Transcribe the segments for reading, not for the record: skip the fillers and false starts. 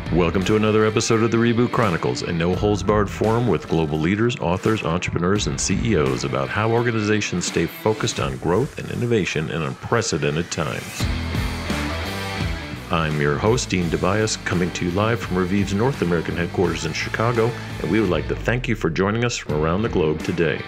Welcome to another episode of the Reboot Chronicles, a no-holds-barred forum with global leaders, authors, entrepreneurs, and CEOs about how organizations stay focused on growth and innovation in unprecedented times. I'm your host, Dean Tobias, coming to you live from Reviv's North American headquarters in Chicago, and we would like to thank you for joining us from around the globe today.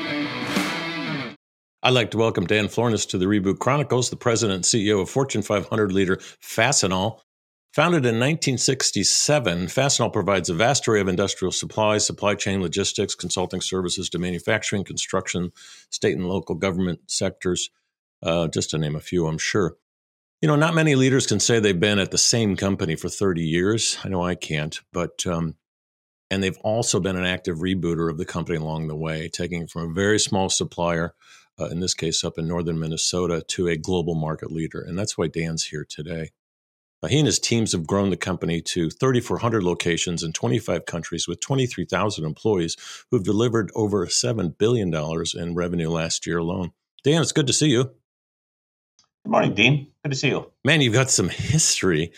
I'd like to welcome Dan Florness to the Reboot Chronicles, the president and CEO of Fortune 500 leader Fastenal. Founded in 1967, Fastenal provides a vast array of industrial supplies, supply chain logistics, consulting services to manufacturing, construction, state and local government sectors, just to name a few, I'm sure. You know, not many leaders can say they've been at the same company for 30 years. I know I can't, but and they've also been an active rebooter of the company along the way, taking it from a very small supplier, in this case up in northern Minnesota, to a global market leader. And that's why Dan's here today. He and his teams have grown the company to 3,400 locations in 25 countries with 23,000 employees who've delivered over $7 billion in revenue last year alone. Dan, it's good to see you. Good morning, Dean. Good to see you. Man, you've got some history.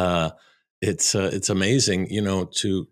It's amazing, you know,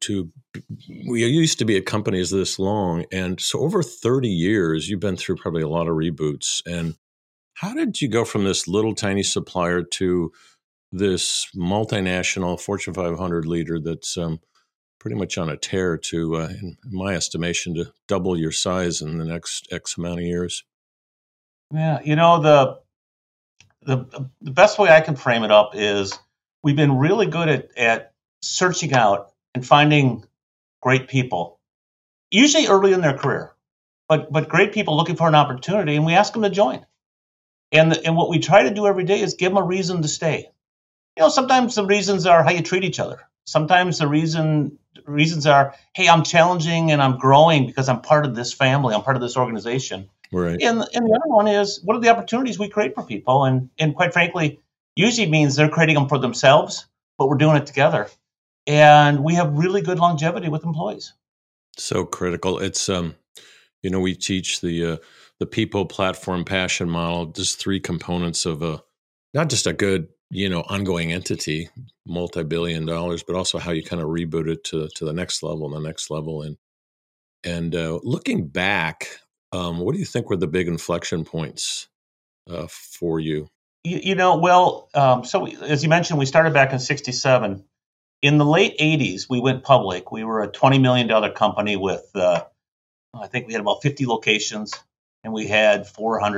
we used to be a company as this long. And so over 30 years, you've been through probably a lot of reboots. And how did you go from this little tiny supplier to this multinational Fortune 500 leader that's pretty much on a tear to, in my estimation, to double your size in the next X amount of years? Yeah, you know, the best way I can frame it up is we've been really good at searching out and finding great people, usually early in their career, but great people looking for an opportunity, and we ask them to join. And what we try to do every day is give them a reason to stay. You know, sometimes the reasons are how you treat each other. Sometimes the reasons are, hey, I'm challenging and I'm growing because I'm part of this family. I'm part of this organization. Right. And the other one is, what are the opportunities we create for people? And quite frankly, usually means they're creating them for themselves, but we're doing it together. And we have really good longevity with employees. So critical. It's, you know, we teach the people, platform, passion model, just three components of not just a good, you know, ongoing entity, multi-billion dollars, but also how you kind of reboot it to the next level and the next level. And looking back, what do you think were the big inflection points for you? You know, well, as you mentioned, we started back in 1967. In the late 80s, we went public. We were a $20 million company with, I think we had about 50 locations, and we had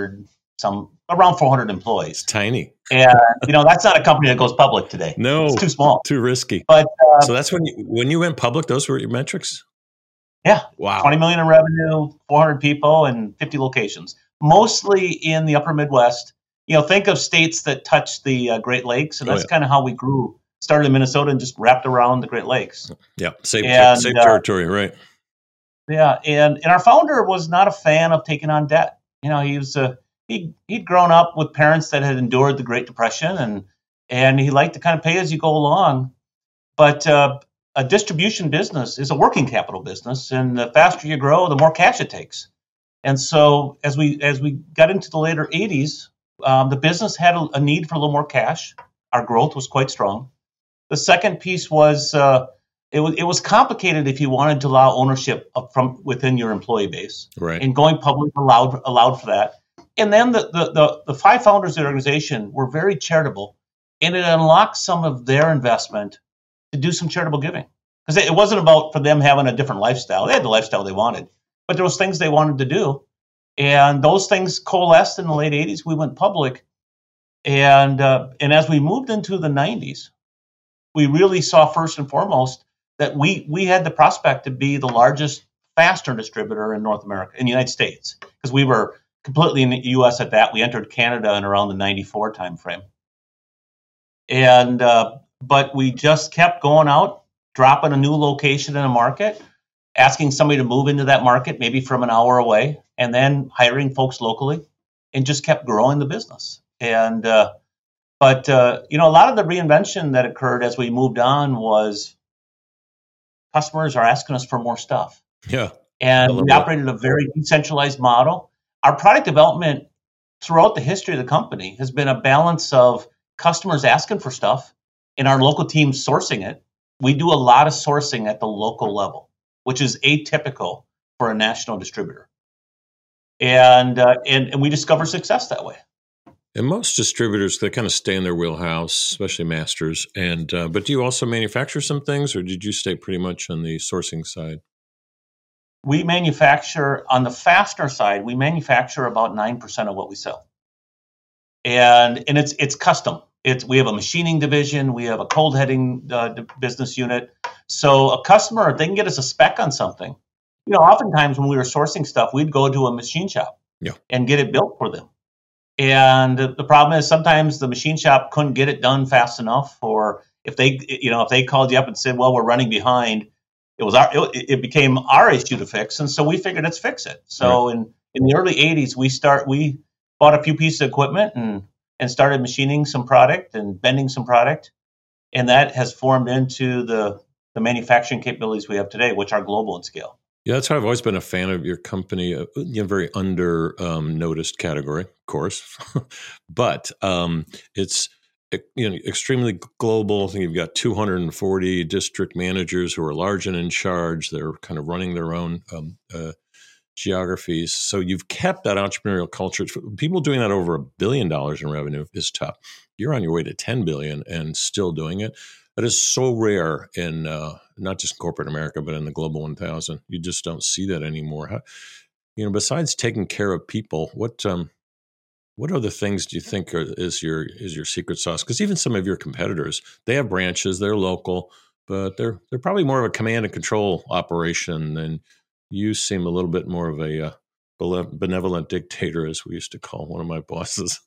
around 400 employees. It's tiny. And, you know, that's not a company that goes public today. No. It's too small. Too risky. But so that's when you went public, those were your metrics? Yeah. Wow. 20 million in revenue, 400 people, and 50 locations, mostly in the upper Midwest. You know, think of states that touch the Great Lakes, and that's kind of how we grew. Started in Minnesota and just wrapped around the Great Lakes. Yeah, safe territory, right? Yeah, and our founder was not a fan of taking on debt. You know, he was he'd grown up with parents that had endured the Great Depression, and he liked to kind of pay as you go along. But a distribution business is a working capital business, and the faster you grow, the more cash it takes. And so as we got into the later 80s, the business had a need for a little more cash. Our growth was quite strong. The second piece was it was complicated if you wanted to allow ownership from within your employee base. Right. And going public allowed for that. And then the five founders of the organization were very charitable, and it unlocked some of their investment to do some charitable giving. Because it wasn't about for them having a different lifestyle. They had the lifestyle they wanted, but there was things they wanted to do. And those things coalesced in the late 80s. We went public. And as we moved into the 90s, we really saw first and foremost that we had the prospect to be the largest fastener distributor in North America, in the United States, because we were completely in the U.S. at that. We entered Canada in around the 94 timeframe. And but we just kept going out, dropping a new location in a market, asking somebody to move into that market, maybe from an hour away, and then hiring folks locally, and just kept growing the business. And But you know, a lot of the reinvention that occurred as we moved on was customers are asking us for more stuff. Yeah. And we operated a very decentralized model. Our product development throughout the history of the company has been a balance of customers asking for stuff and our local teams sourcing it. we do a lot of sourcing at the local level, which is atypical for a national distributor. And we discover success that way. And most distributors, they kind of stay in their wheelhouse, especially masters. And but do you also manufacture some things, or did you stay pretty much on the sourcing side? We manufacture on the fastener side. We manufacture about 9% of what we sell, and it's custom. We have a machining division. We have a cold heading business unit. So a customer, if they can get us a spec on something, oftentimes when we were sourcing stuff, we'd go to a machine shop and get it built for them. And the problem is sometimes the machine shop couldn't get it done fast enough, or if they called you up and said, "Well, we're running behind," it became our issue to fix. And so we figured, let's fix it. So in the early 80s, we bought a few pieces of equipment and started machining some product and bending some product, and that has formed into the manufacturing capabilities we have today, which are global in scale. Yeah, that's why I've always been a fan of your company. Very under noticed category, of course, but it's extremely global. I think you've got 240 district managers who are large and in charge. They're kind of running their own geographies. So you've kept that entrepreneurial culture. People doing that over $1 billion in revenue is tough. You're on your way to 10 billion and still doing it. That is so rare in not just corporate America, but in the Global 1000. You just don't see that anymore. Besides taking care of people, what other things do you think is your secret sauce? Because even some of your competitors, they have branches, they're local, but they're probably more of a command and control operation than you. Seem a little bit more of a benevolent dictator, as we used to call one of my bosses.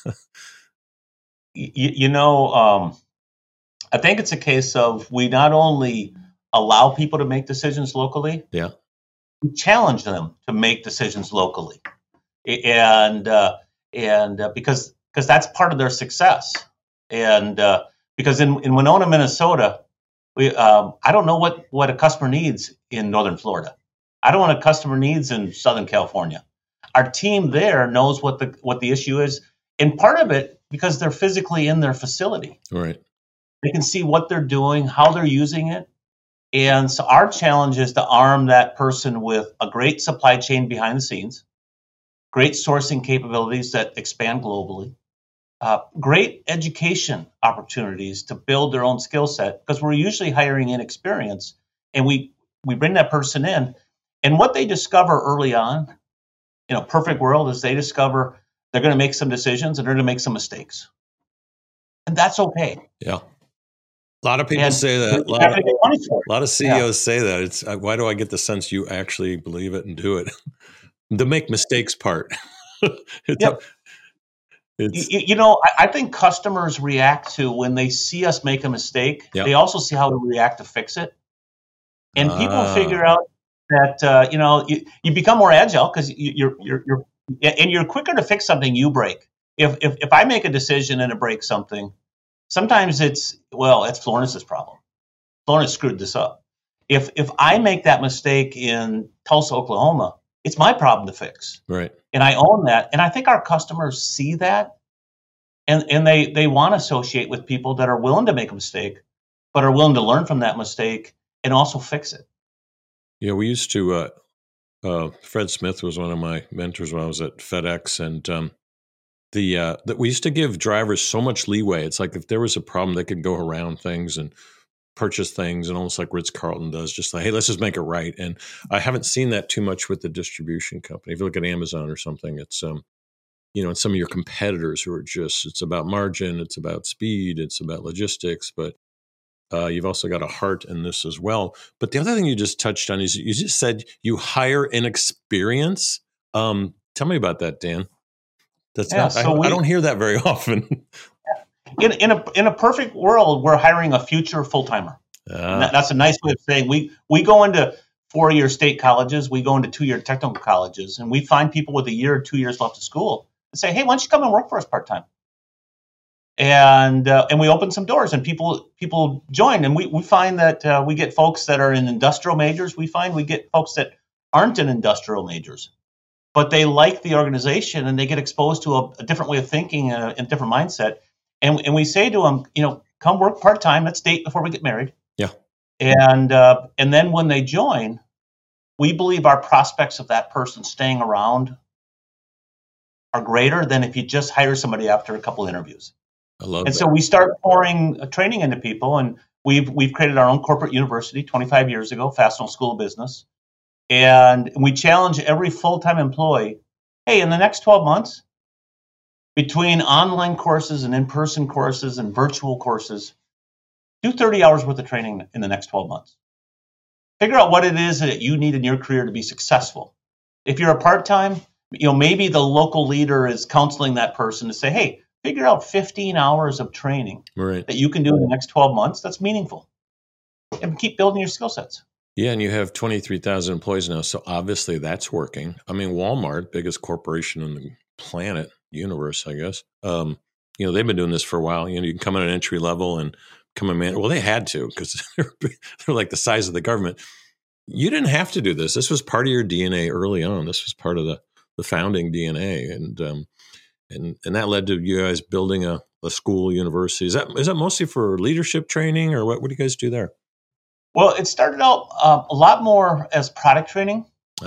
I think it's a case of we not only allow people to make decisions locally, we challenge them to make decisions locally, and because that's part of their success, and because in Winona, Minnesota, I don't know what a customer needs in Northern Florida. I don't know what a customer needs in Southern California. Our team there knows what the issue is, and part of it because they're physically in their facility. Right. They can see what they're doing, how they're using it. And so our challenge is to arm that person with a great supply chain behind the scenes, great sourcing capabilities that expand globally, great education opportunities to build their own skill set, because we're usually hiring in experience, and we bring that person in. And what they discover early on, in a perfect world, is they discover they're going to make some decisions and they're going to make some mistakes. And that's okay. Yeah. A lot of people say that. A lot of CEOs say that. It's why do I get the sense you actually believe it and do it? The make mistakes part. I think customers react to when they see us make a mistake. They also see how we react to fix it, and people figure out that you become more agile because you're quicker to fix something you break. If I make a decision and it breaks something, sometimes it's Florness's problem. Florness screwed this up. If I make that mistake in Tulsa, Oklahoma, it's my problem to fix. Right. And I own that. And I think our customers see that, and they want to associate with people that are willing to make a mistake, but are willing to learn from that mistake and also fix it. Yeah, we used to, Fred Smith was one of my mentors when I was at FedEx, and that we used to give drivers so much leeway. It's like if there was a problem, they could go around things and purchase things, and almost like Ritz-Carlton does, just like, hey, let's just make it right. And I haven't seen that too much with the distribution company. If you look at Amazon or something, it's and some of your competitors who are it's about margin, it's about speed, it's about logistics, but you've also got a heart in this as well. But the other thing you just touched on is you just said you hire in experience. Tell me about that, Dan. I don't hear that very often. In a perfect world, we're hiring a future full-timer. That's a nice way of saying we go into 4-year state colleges, we go into 2-year technical colleges, and we find people with 1 year or 2 years left of school and say, hey, why don't you come and work for us part-time? And we open some doors, and people join, and we find that we get folks that are in industrial majors. We get folks that aren't in industrial majors, but they like the organization and they get exposed to a different way of thinking and a different mindset. And we say to them, come work part-time. Let's date before we get married. Yeah. And then when they join, we believe our prospects of that person staying around are greater than if you just hire somebody after a couple interviews. I love And that. so we start pouring training into people, and we've created our own corporate university 25 years ago, Fastenal School of Business, and we challenge every full-time employee, hey, in the next 12 months, between online courses and in-person courses and virtual courses, do 30 hours worth of training in the next 12 months. Figure out what it is that you need in your career to be successful. If you're a part-time, maybe the local leader is counseling that person to say, hey, figure out 15 hours of training that you can do in the next 12 months that's meaningful. And keep building your skill sets. Yeah, and you have 23,000 employees now, so obviously that's working. I mean, Walmart, biggest corporation in the planet, universe, I guess. They've been doing this for a while. You can come in at entry level and come a manager. Well, they had to because they're like the size of the government. You didn't have to do this. This was part of your DNA early on. This was part of the founding DNA, and that led to you guys building a school, university. Is that mostly for leadership training, or what do you guys do there? Well, it started out a lot more as product training.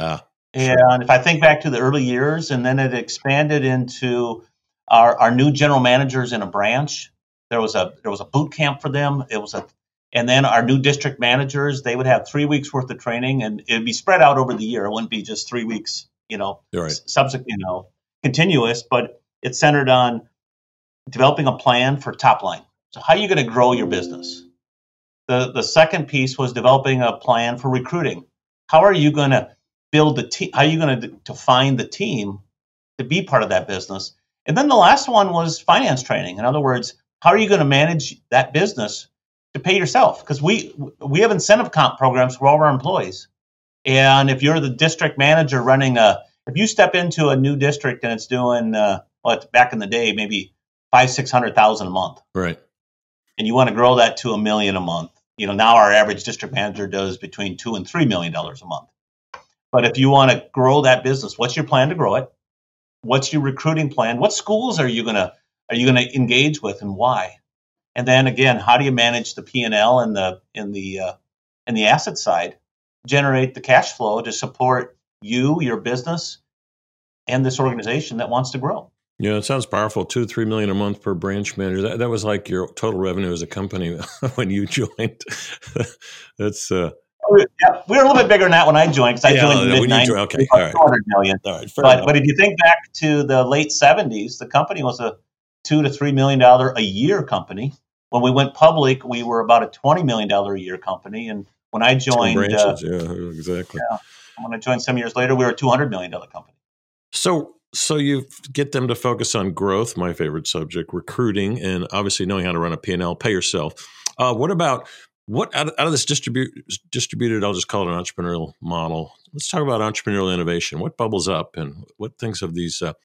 And if I think back to the early years, and then it expanded into our new general managers in a branch. There was a boot camp for them. And then our new district managers, they would have 3 weeks worth of training, and it'd be spread out over the year. It wouldn't be just 3 weeks, subsequent, continuous, but it's centered on developing a plan for top line. So how are you going to grow your business? The second piece was developing a plan for recruiting. How are you going to build the team? How are you going to find the team to be part of that business? And then the last one was finance training. In other words, how are you going to manage that business to pay yourself? Because we have incentive comp programs for all of our employees. And if you're the district manager if you step into a new district and it's doing, it's back in the day, maybe $500,000-$600,000 a month. Right. And you want to grow that to $1 million a month. Now our average district manager does between $2 and $3 million a month. But if you want to grow that business, what's your plan to grow it? What's your recruiting plan? What schools are you gonna engage with, and why? And then again, how do you manage the P&L and the asset side, generate the cash flow to support you, your business, and this organization that wants to grow? Yeah, it sounds powerful. $2 to $3 million a month per branch manager. That was like your total revenue as a company when you joined. That's we were a little bit bigger than that when I joined, because I joined in the mid-90s. Okay, all right. $200 million. All right, but if you think back to the late 70s, the company was a $2 to $3 million a year company. When we went public, we were about a $20 million a year company. And when I joined, 10 branches, yeah, exactly. Yeah, when I joined some years later, we were a $200 million company. So you get them to focus on growth, my favorite subject, recruiting, and obviously knowing how to run a P&L, pay yourself. What out of this distributed, I'll just call it an entrepreneurial model. Let's talk about entrepreneurial innovation. What bubbles up, and what things of these, have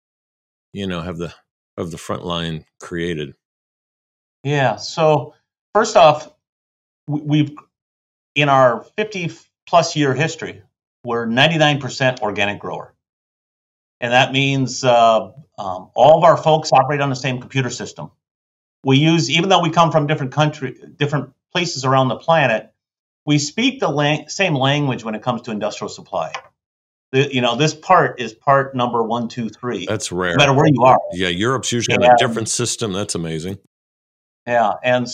the front line created? Yeah. So first off, we've in our 50 plus year history, we're 99% organic grower. And that means all of our folks operate on the same computer system. We use, even though we come from different places around the planet, we speak the same language when it comes to industrial supply. This part is part number 1, 2, 3. That's rare. No matter where you are. Yeah, Europe's usually got a different system. That's amazing. Yeah,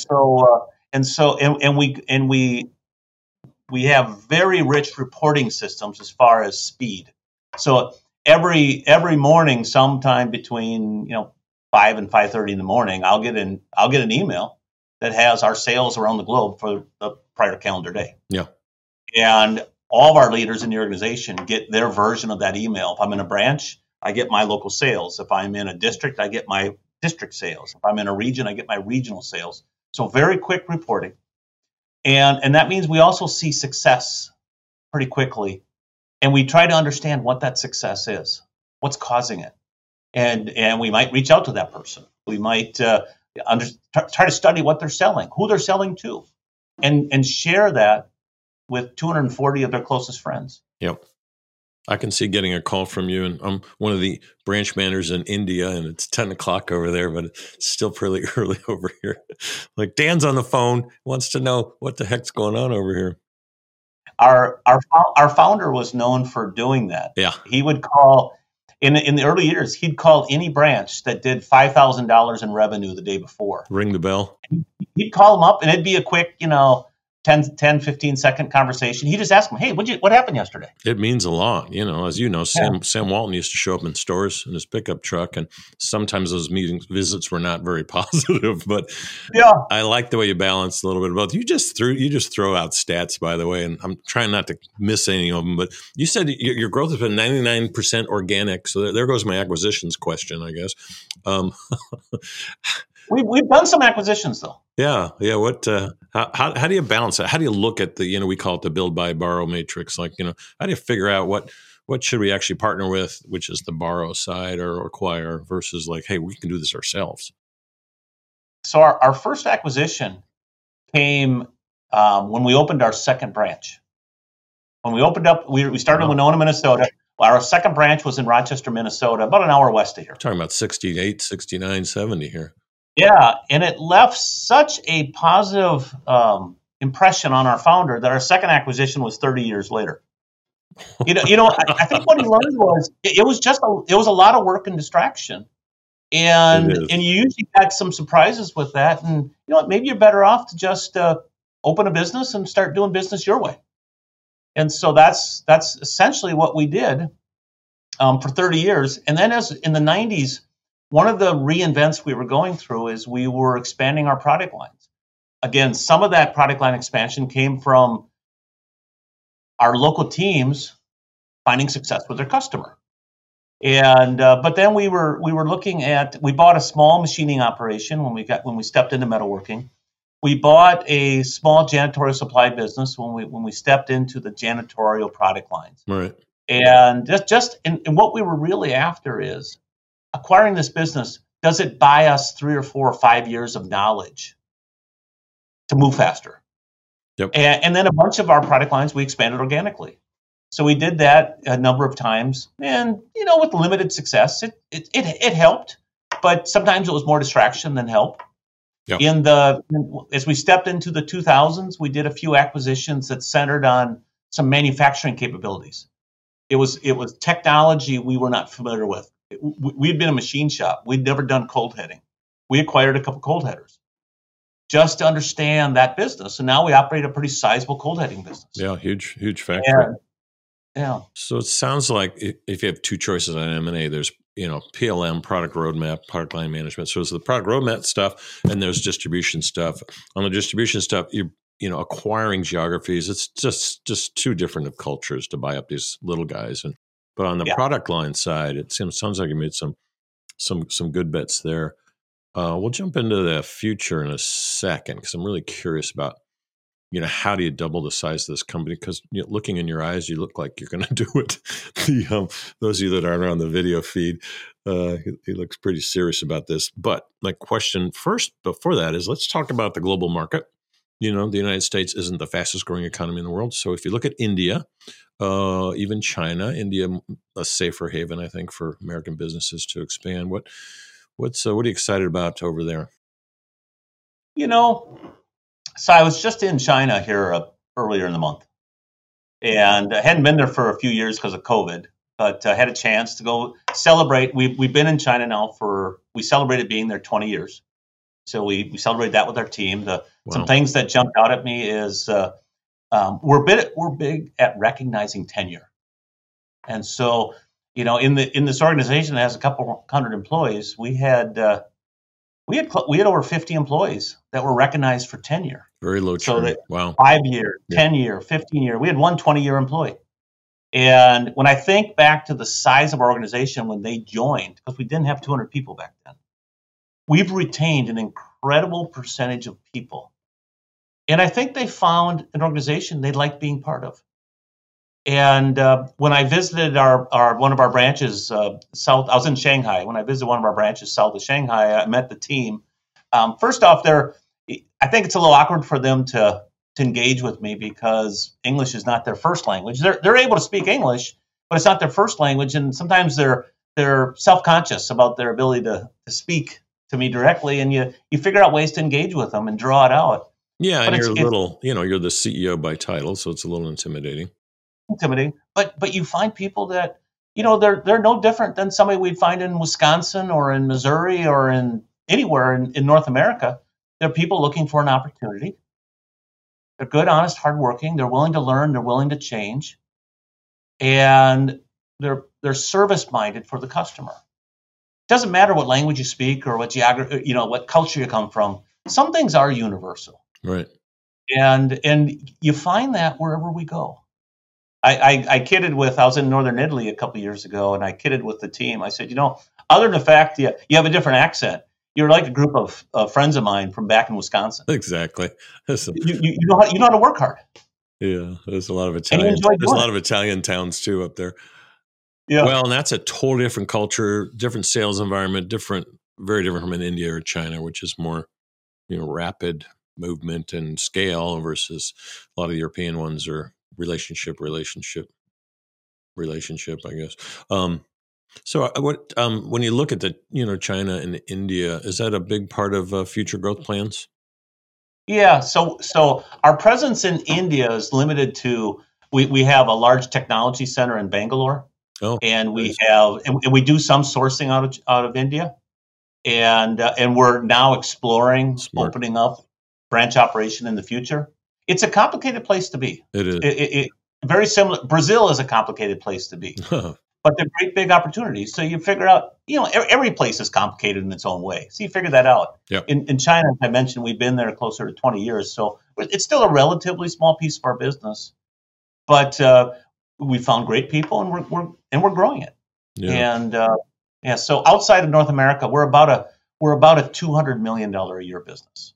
we have very rich reporting systems as far as speed. So every morning, sometime between 5 and 5:30 in the morning, I'll get an email that has our sales around the globe for the prior calendar day. Yeah, and all of our leaders in the organization get their version of that email. If I'm in a branch, I get my local sales. If I'm in a district, I get my district sales. If I'm in a region, I get my regional sales. So very quick reporting. And that means we also see success pretty quickly. And we try to understand what that success is, what's causing it. And we might reach out to that person. We might try to study what they're selling, who they're selling to, and share that with 240 of their closest friends. Yep. I can see getting a call from you, and I'm one of the branch managers in India, and it's 10 o'clock over there, but it's still pretty early over here. Like, Dan's on the phone, wants to know what the heck's going on over here. Our founder was known for doing that. Yeah. He would call in the early years. He'd call any branch that did $5,000 in revenue the day before. Ring the bell. He'd call them up, and it'd be a quick, 10, 15 second conversation. He just asked him, "Hey, what happened yesterday?" It means a lot. As you know, Sam Walton used to show up in stores in his pickup truck, and sometimes those visits were not very positive, but yeah, I like the way you balance a little bit of both. You just throw out stats, by the way, and I'm trying not to miss any of them, but you said your growth has been 99% organic. So there goes my acquisitions question, I guess. We've done some acquisitions though. Yeah. What? How do you balance that? How do you look at the we call it the build, buy, borrow matrix? Like how do you figure out what should we actually partner with, which is the borrow side, or acquire versus like, hey, we can do this ourselves. So our first acquisition came when we opened our second branch. When we opened up, we started in Winona, Minnesota. Our second branch was in Rochester, Minnesota, about an hour west of here. Talking about 68, 69, 70 here. Yeah, and it left such a positive impression on our founder that our second acquisition was 30 years later. I think what he learned was it was a lot of work and distraction, and you usually had some surprises with that. And maybe you're better off to just open a business and start doing business your way. And so that's essentially what we did for 30 years. And then as in the 90s. One of the reinvents we were going through is we were expanding our product lines. Again, some of that product line expansion came from our local teams finding success with their customer. And but then we were looking at, we bought a small machining operation when we stepped into metalworking. We bought a small janitorial supply business when we stepped into the janitorial product lines. Right. And and what we were really after is acquiring this business, does it buy us 3 or 4 or 5 years of knowledge to move faster? Yep. And then a bunch of our product lines we expanded organically. So we did that a number of times, and with limited success. It helped, but sometimes it was more distraction than help. Yep. As we stepped into the 2000s, we did a few acquisitions that centered on some manufacturing capabilities. It was technology we were not familiar with. We'd been a machine shop. We'd never done cold heading. We acquired a couple cold headers just to understand that business. And now we operate a pretty sizable cold heading business. Yeah, huge factory. Yeah. So it sounds like if you have two choices on M&A, there's, PLM, product roadmap, product line management. So it's the product roadmap stuff, and there's distribution stuff. On the distribution stuff, acquiring geographies, it's just too different of cultures to buy up these little guys. But on the product line side, it sounds like you made some good bets there. We'll jump into the future in a second because I'm really curious about, how do you double the size of this company? Because looking in your eyes, you look like you're going to do it. Those of you that aren't on the video feed, he looks pretty serious about this. But my question first before that is, let's talk about the global market. The United States isn't the fastest growing economy in the world. So if you look at India, even China, India, a safer haven, I think, for American businesses to expand. What are you excited about over there? So I was just in China here earlier in the month, and I hadn't been there for a few years because of COVID, but I had a chance to go celebrate. We've been in China now we celebrated being there 20 years. So we celebrated that with our team. Some things that jumped out at me is we're big at recognizing tenure, and so in this organization that has a couple hundred employees, we had over 50 employees that were recognized for tenure. Very low churn. So wow. 5-year, 10-year, 15-year. We had one 20-year employee. And when I think back to the size of our organization when they joined, because we didn't have 200 people back then, we've retained an incredible percentage of people. And I think they found an organization they like being part of. And when I visited our one of our branches south, I was in Shanghai. When I visited one of our branches south of Shanghai, I met the team. First off, I think it's a little awkward for them to engage with me because English is not their first language. They're able to speak English, but it's not their first language, and sometimes they're self-conscious about their ability to speak to me directly, and you figure out ways to engage with them and draw it out. Yeah, but and you're a little, you're the CEO by title, so it's a little intimidating. But you find people that, they're no different than somebody we'd find in Wisconsin or in Missouri or in anywhere in North America. They're people looking for an opportunity. They're good, honest, hardworking. They're willing to learn. They're willing to change, and they're service-minded for the customer. It doesn't matter what language you speak or what geography, what culture you come from. Some things are universal, right? And you find that wherever we go. I kidded with, I was in Northern Italy a couple of years ago, and I kidded with the team. I said, other than the fact you have a different accent, you're like a group of friends of mine from back in Wisconsin. Exactly. You know how to work hard. Yeah, there's a lot of Italian. There's a lot of Italian towns too up there. Yeah. Well, and that's a totally different culture, different sales environment, very different from in India or China, which is more, rapid movement and scale versus a lot of the European ones are relationship, I guess. So what when you look at the China and India, is that a big part of future growth plans? Yeah. So our presence in India is limited to we have a large technology center in Bangalore, and we have and we do some sourcing out of India, and we're now exploring opening up branch operation in the future. It's a complicated place to be. It is. It very similar. Brazil is a complicated place to be, but they're great big opportunities. So you figure out, every place is complicated in its own way. So you figure that out. Yep. In China, as I mentioned, we've been there closer to 20 years. So it's still a relatively small piece of our business, but we found great people, and we're growing it. Yeah. And so outside of North America, we're about a $200 million a year business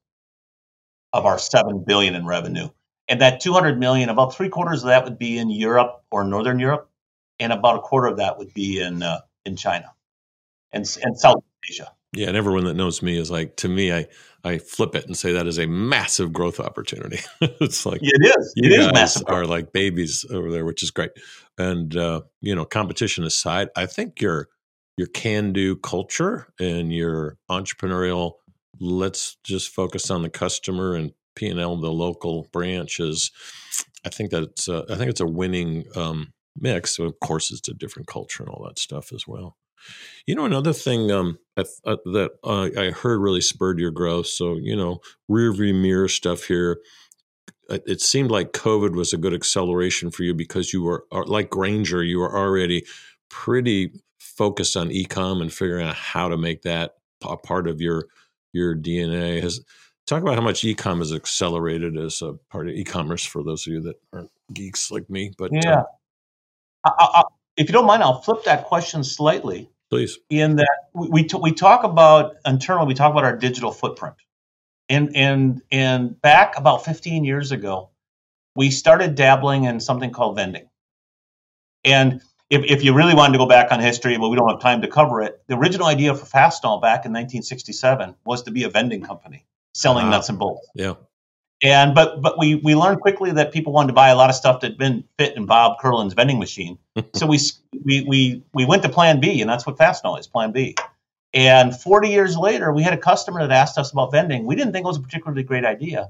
of our $7 billion in revenue. And that $200 million, about 3/4 of that would be in Europe or Northern Europe, and about 1/4 of that would be in China and South Asia. Yeah, and everyone that knows me is like, to me, I flip it and say that is a massive growth opportunity. It's like it is. You guys massive are like babies over there, which is great. And competition aside, I think your can-do culture and your entrepreneurial, let's just focus on the customer and P&L, the local branches. I think it's a winning mix. So of course, it's a different culture and all that stuff as well. Another thing that I heard really spurred your growth. So rear view mirror stuff here. It seemed like COVID was a good acceleration for you because you were like Grainger. You were already pretty focused on e-com and figuring out how to make that a part of your DNA. Talk about how much e-com has accelerated as a part of e-commerce for those of you that aren't geeks like me. But yeah, if you don't mind, I'll flip that question slightly. Please. In that we talk about internally, we talk about our digital footprint, and back about 15 years ago, we started dabbling in something called vending. And if you really wanted to go back on history, but we don't have time to cover it, the original idea for Fastenal back in 1967 was to be a vending company selling nuts and bolts. Yeah. And but we learned quickly that people wanted to buy a lot of stuff that had been fit in Bob Kurland's vending machine. So we went to Plan B, and that's what Fastenal is, Plan B. And 40 years later, we had a customer that asked us about vending. We didn't think it was a particularly great idea,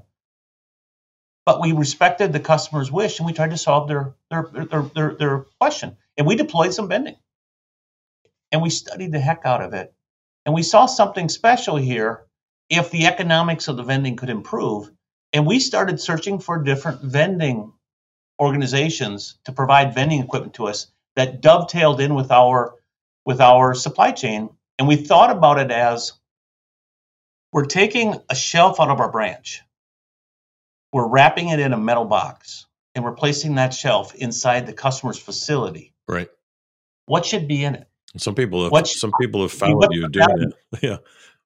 but we respected the customer's wish, and we tried to solve their question. And we deployed some vending, and we studied the heck out of it, and we saw something special here. If the economics of the vending could improve. And we started searching for different vending organizations to provide vending equipment to us that dovetailed in with our supply chain. And we thought about it as we're taking a shelf out of our branch, we're wrapping it in a metal box, and we're placing that shelf inside the customer's facility. Right. What should be in it? Some people have followed you doing it. Yeah.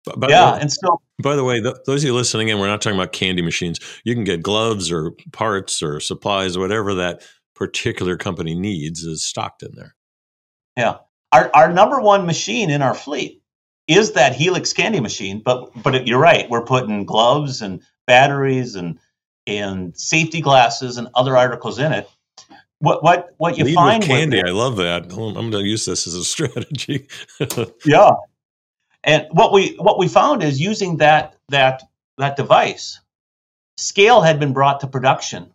By the way, those of you listening in, we're not talking about candy machines. You can get gloves or parts or supplies, whatever that particular company needs is stocked in there. Yeah. Our number one machine in our fleet is that Helix candy machine, but you're right. We're putting gloves and batteries and safety glasses and other articles in it. what you Lead find with candy. with I love that. I'm going to use this as a strategy. yeah. And what we found is using that device, scale had been brought to production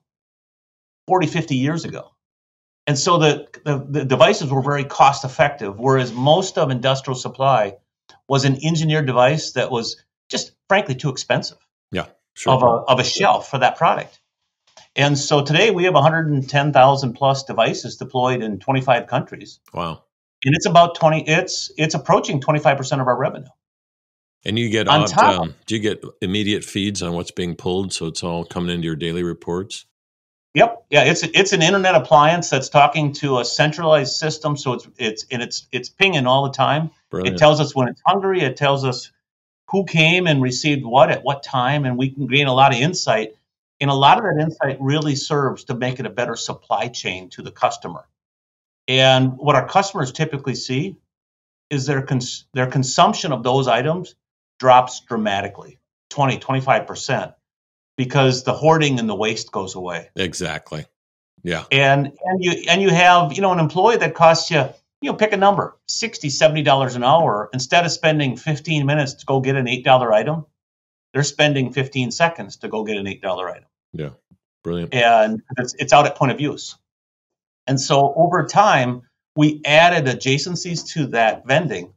40, 50 years ago. And so the devices were very cost effective, whereas most of industrial supply was an engineered device that was just frankly too expensive Yeah, sure. of a shelf for that product. And so today we have 110,000 plus devices deployed in 25 countries. Wow. And it's about it's approaching 25% of our revenue. And you get On top, do you get immediate feeds on what's being pulled, so it's all coming into your daily reports? yep, yeah, it's an internet appliance that's talking to a centralized system, so it's pinging all the time. Brilliant. It tells us when it's hungry. It tells us who came and received what at what time, and we can gain a lot of insight. And a lot of that insight really serves to make it a better supply chain to the customer. And what our customers typically see is their consumption of those items drops dramatically, 20, 25%, because the hoarding and the waste goes away. Exactly. Yeah. And you have, an employee that costs you, pick a number, $60, $70 an hour. Instead of spending 15 minutes to go get an $8 item, they're spending 15 seconds to go get an $8 item. Yeah. Brilliant. And it's out at point of use. And so over time, we added adjacencies to that vending.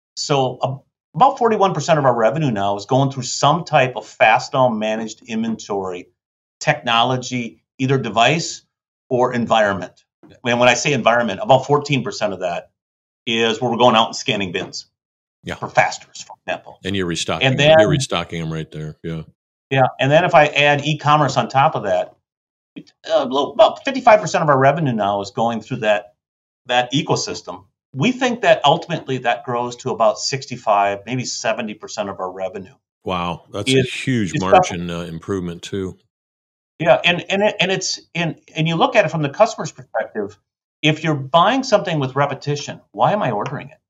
So about 41% of our revenue now is going through some type of Fastenal managed inventory technology, either device or environment. And when I say environment, about 14% of that is where we're going out and scanning bins. Yeah. For fasteners, for example. And you're restocking. And then, you're restocking them right there. Yeah. Yeah. And then if I add e-commerce on top of that, about 55% of our revenue now is going through that ecosystem. We think that ultimately that grows to about 65, maybe 70% of our revenue. Wow, that's a huge margin improvement too. Yeah, and you look at it from the customer's perspective. If you're buying something with repetition, why am I ordering it?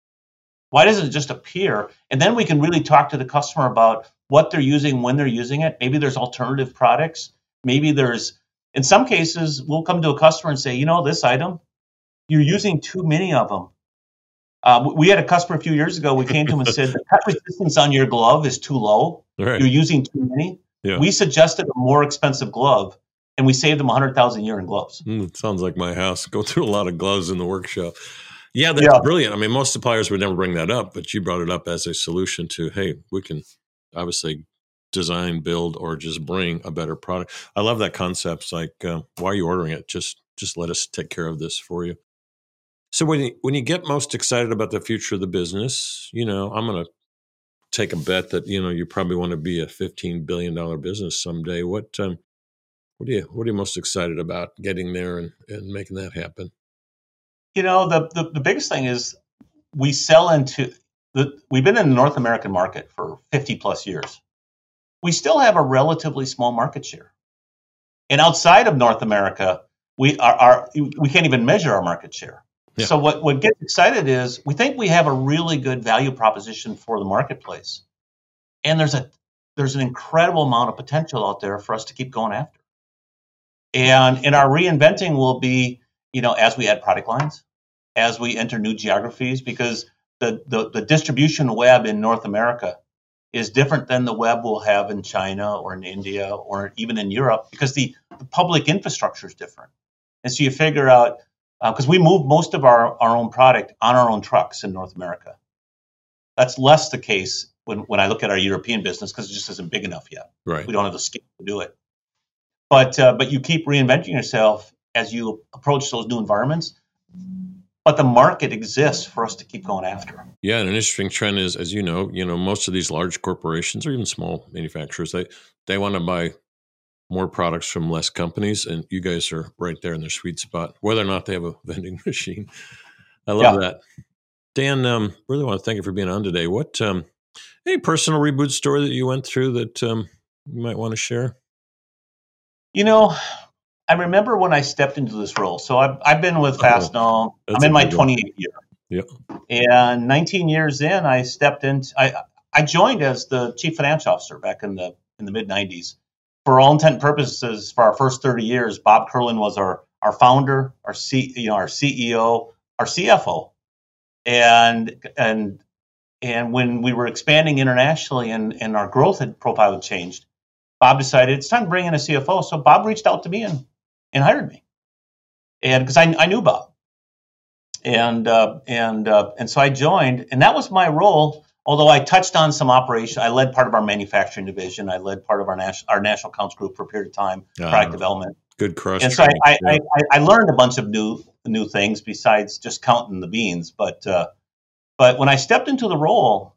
Why doesn't it just appear? And then we can really talk to the customer about what they're using, when they're using it. Maybe there's alternative products. Maybe there's, in some cases, we'll come to a customer and say, this item, you're using too many of them. We had a customer a few years ago. We came to him and said, the cut resistance on your glove is too low. Right. You're using too many. Yeah. We suggested a more expensive glove, and we saved them $100,000 a year in gloves. It sounds like my house. Go through a lot of gloves in the workshop. Yeah, that's brilliant. I mean, most suppliers would never bring that up, but you brought it up as a solution to, hey, we can obviously design, build, or just bring a better product. I love that concept. It's like, why are you ordering it? Just let us take care of this for you. So when you get most excited about the future of the business, I'm going to take a bet that you probably want to be a $15 billion business someday. What are you most excited about getting there and making that happen? The biggest thing is we sell into we've been in the North American market for 50 plus years. We still have a relatively small market share, and outside of North America, we can't even measure our market share. Yeah. So what gets excited is we think we have a really good value proposition for the marketplace, and there's an incredible amount of potential out there for us to keep going after. And our reinventing will be, as we add product lines, as we enter new geographies, because the distribution web in North America is different than the web we'll have in China or in India or even in Europe, because the public infrastructure is different. And so you figure out, because we move most of our own product on our own trucks in North America. That's less the case when I look at our European business, because it just isn't big enough yet. Right. We don't have the scale to do it. But you keep reinventing yourself as you approach those new environments. But the market exists for us to keep going after. Yeah, and an interesting trend is, as you know, most of these large corporations or even small manufacturers, they want to buy more products from less companies, and you guys are right there in their sweet spot, whether or not they have a vending machine. I love that. Dan, really want to thank you for being on today. What any personal Reboot story that you went through that you might want to share? I remember when I stepped into this role. So I've been with Fastenal. I'm in my 28th year. Yep. And 19 years in, I stepped in. I joined as the chief financial officer back in the mid 90s. For all intent and purposes, for our first 30 years, Bob Curlin was our our founder, our CEO, our CFO, and when we were expanding internationally and our growth profile had changed, Bob decided it's time to bring in a CFO. So Bob reached out to me and hired me, and because I knew Bob, and so I joined, and that was my role. Although I touched on some operation, I led part of our manufacturing division. I led part of our national accounts group for a period of time, product development. Good cross. And so I learned a bunch of new things besides just counting the beans. But when I stepped into the role,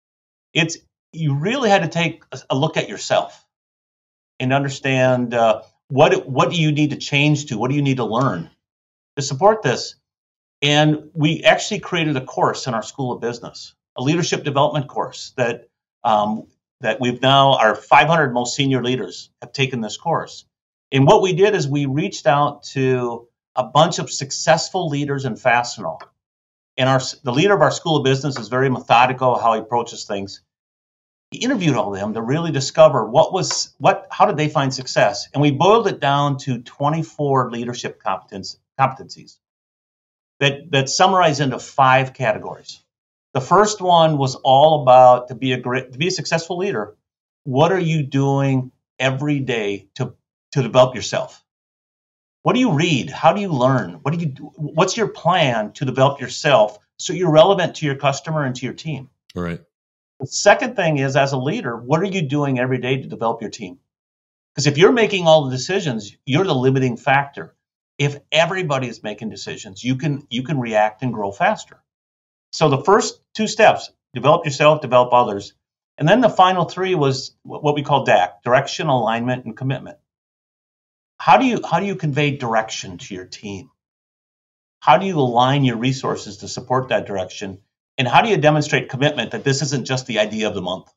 you really had to take a look at yourself and understand what do you need to change to, what do you need to learn to support this. And we actually created a course in our School of Business, a leadership development course that we've now, our 500 most senior leaders have taken this course. And what we did is we reached out to a bunch of successful leaders in Fastenal. And the leader of our School of Business is very methodical how he approaches things. He interviewed all of them to really discover how did they find success. And we boiled it down to 24 leadership competencies that summarize into 5 categories. The first one was all about to be a successful leader. What are you doing every day to develop yourself? What do you read? How do you learn? What do you do? What's your plan to develop yourself so you're relevant to your customer and to your team? Right. The second thing is, as a leader, what are you doing every day to develop your team? Because if you're making all the decisions, you're the limiting factor. If everybody is making decisions, you can react and grow faster. So the first 2 steps, develop yourself, develop others. And then the final 3 was what we call DAC, direction, alignment, and commitment. How do you convey direction to your team? How do you align your resources to support that direction? And how do you demonstrate commitment that this isn't just the idea of the month?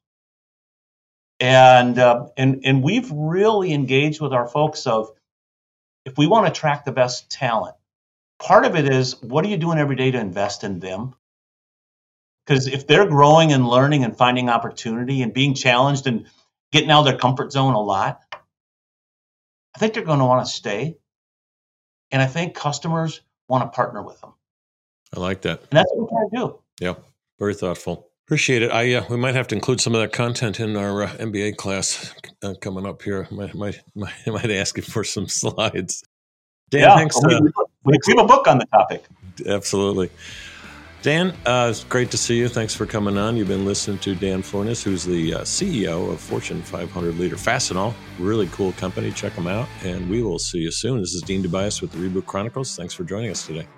And we've really engaged with our folks of, if we want to attract the best talent, part of it is, what are you doing every day to invest in them? Because if they're growing and learning and finding opportunity and being challenged and getting out of their comfort zone a lot, I think they're going to want to stay. And I think customers want to partner with them. I like that. And that's what we're trying to do. Yeah, very thoughtful. Appreciate it. We might have to include some of that content in our MBA class coming up here. Might ask you for some slides. Dan, thanks. We have a book on the topic. Absolutely. Dan, it's great to see you. Thanks for coming on. You've been listening to Dan Florness, who's the CEO of Fortune 500 leader Fastenal. Really cool company. Check them out. And we will see you soon. This is Dean Tobias with the Reboot Chronicles. Thanks for joining us today.